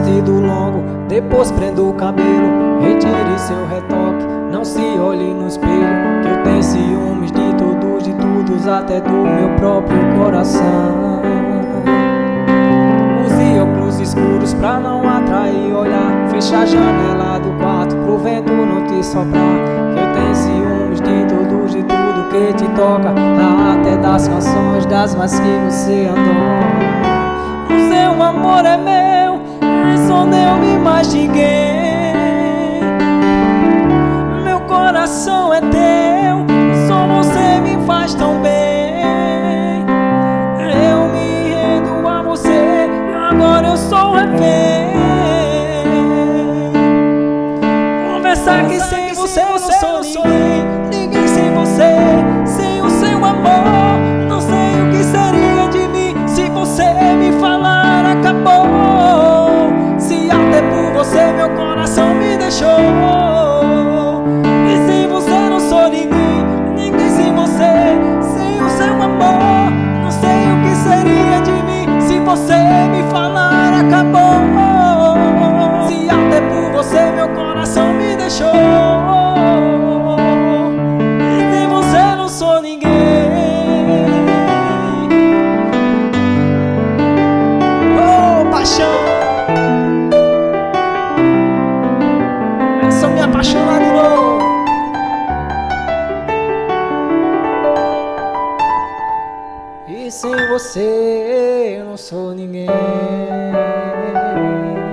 vestido longo, depois prenda o cabelo, retire seu retoque, não se olhe no espelho, que eu tenho ciúmes de todos, de todos, até do meu próprio coração. Use óculos escuros pra não atrair olhar, fecha a janela do quarto pro vento não te soprar, que eu tenho ciúmes de todos, de tudo que te toca, até das canções, das mais que você adora. O seu amor é meu, só deu-me mais ninguém. Meu coração é teu, só você me faz tão bem. Eu me rendo a você, agora eu sou refém. Conversar que sem você eu não sou ninguém, ninguém sem você, sem o seu amor. Não sei o que seria de mim se você me falar acabou. Se até por você meu coração me deixou. E sem você não sou ninguém, ninguém sem você, sem o seu amor. Não sei o que seria de mim se você me falar acabou. Se até por você meu coração me deixou. E sem você não sou ninguém. Essa me apaixonar de novo. E sem você eu não sou ninguém.